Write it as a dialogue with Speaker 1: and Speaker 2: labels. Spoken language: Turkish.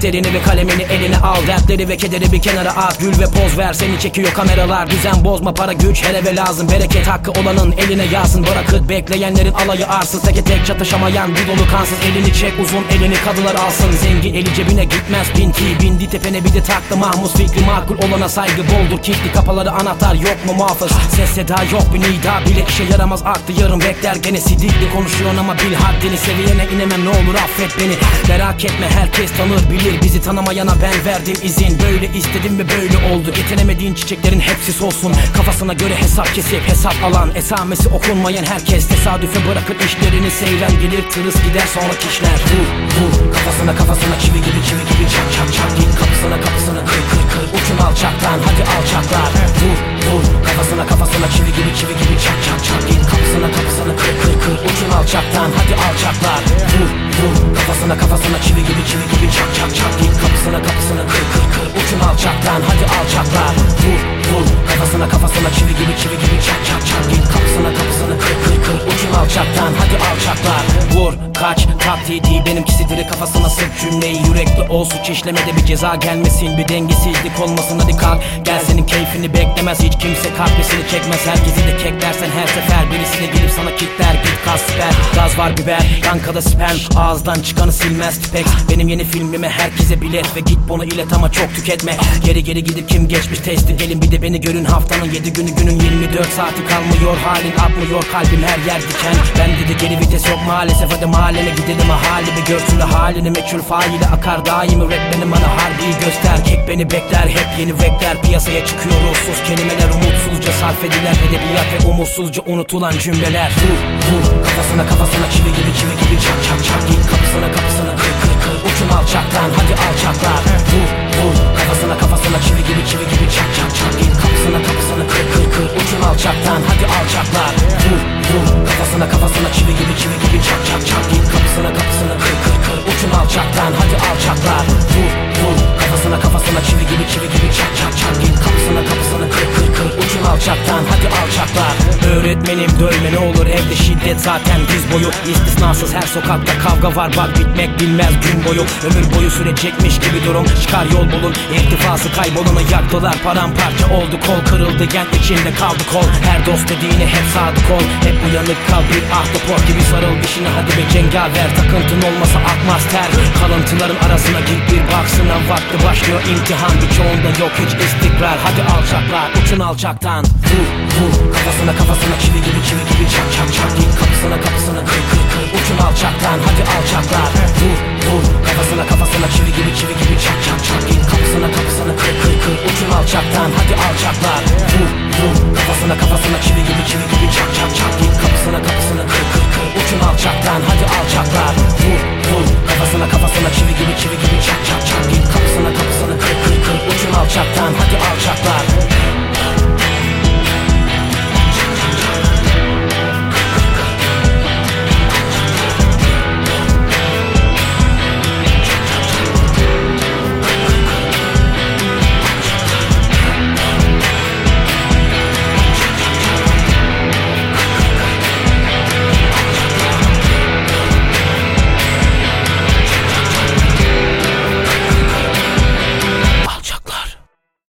Speaker 1: Defterini ve kalemini eline al, dertleri ve kederi bir kenara at. Gül ve poz ver, seni çekiyor kameralar. Düzen bozma, para güç her eve lazım. Bereket hakkı olanın eline yazsın. Bırakıp bekleyenlerin alayı arsız. Teke tek çatışamayan bir dolu kansız. Elini çek uzun, elini kadılar alsın. Zengin eli cebine gitmez pinti. Bindi tepene bir de taktı mahmus. Fikri makul olana saygı boldur. Kilitli kapıları anahtar yok mu muhafız? Ses seda yok bir nida bile işe yaramaz, aktı yarım bekler gene. Sidikli konuşuyorsun ama bil haddini. Seviyene inemem, ne olur affet beni. Merak etme, herkes tanır bilir. Bizi tanımayana ben verdim izin. Böyle istedim ve böyle oldu. Getirenemediğin çiçeklerin hepsi solsun. Kafasına göre hesap kesip hesap alan, esamesi okunmayan herkes tesadüfe bırakır işlerini. Seyren gelir tırıs gider sonraki işler. Vur vur kafasına çivi gibi çak çak çak. Git kapısına kır kır kır. Uçun alçaktan hadi alçaklar. Vur vur kafasına çivi gibi çak çak çak. Git kapısına kır kır kır. Uçun alçaktan hadi alçaklar. Vur vur kafasına çivi gibi çak çak çak. Git kapısına kır kır kır. Uçun alçaktan hadi alçaklar. Vur vur kafasına çivi gibi çak çak çak. Git kapısına kır kır kır. Uçun alçaktan hadi alçaklar. Vur kaç taktiği değil benimkisidir, kafasına sık cümleyi. Yürekli ol, suç işlemede bir ceza gelmesin. Bir dengesizlik olmasın, hadi kalk gel, senin keyfini beklemez hiç kimse. Kahvesini çekmez, herkesi de kek dersen her sefer. Birisi de gelip sana kitler, git kas siper. Gaz var biber, bankada sperm. Ağızdan çıkanı silmez tipex. Benim yeni filmime herkese bilet ve git bunu ilet ama çok tüketme. Geri gidip kim geçmiş testi, gelin bir de beni görün. Haftanın 7 günü, günün 24 saati kalmıyor. Halin atmıyor, kalbim her yer diken. Bende de geri vites yok maalesef, hadi mahallene gidelim halimi görsün de halini. Meçhul faile akar daimi rap, benim bana harbiyi göster. Kek beni bekler, hep yeni vekler. Piyasaya çıkıyor ruhsuz kelimeler, umutsuzca sarf edilen edebiyat ve umutsuzca unutulan cümleler. Vur kafasına çivi gibi çak çak çak. Git kapısına kır kır kır. Uçun alçaktan hadi alçaklar. Vur kafasına çivi gibi çak çak çak. Git kapısına kır kır kır. Uçun alçaktan hadi alçaklar. Vur kafasına çivi gibi çak çak çak. Git kapısına kır kır kır. Uçun alçaktan hadi alçaklar. Vur kafasına çivi gibi çak çak çak. Git kapısına kır kır kır. Uçun alçaktan hadi alçaklar. Öğretmenim dövme ne olur, evde şiddet zaten diz boyu. İstisnasız her sokakta kavga var, bak bitmek bilmez gün boyu. Ömür boyu sürecekmiş gibi durum, çıkar yol bulun. İrtifası kaybolana yaktılar, paramparça oldu. Kol kırıldı gen içinde kaldı kol. Her dost dediğine hep sadık ol. Hep uyanık kal, bir ahtapot gibi sarıl dişine hadi be cengaver. Takıntın olmasa akmaz ter. Kalıntıların arasına gir bir bak, sınav vakti başlıyor, imtihan birçoğunda yok hiç istikrar. Hadi alçaklar uçun alçaktan. Vur kafasına çivi gibi çak çak çak. Git kapısına kır kır kır. Uçun alçaktan hadi alçaklar. Vur kafasına çivi gibi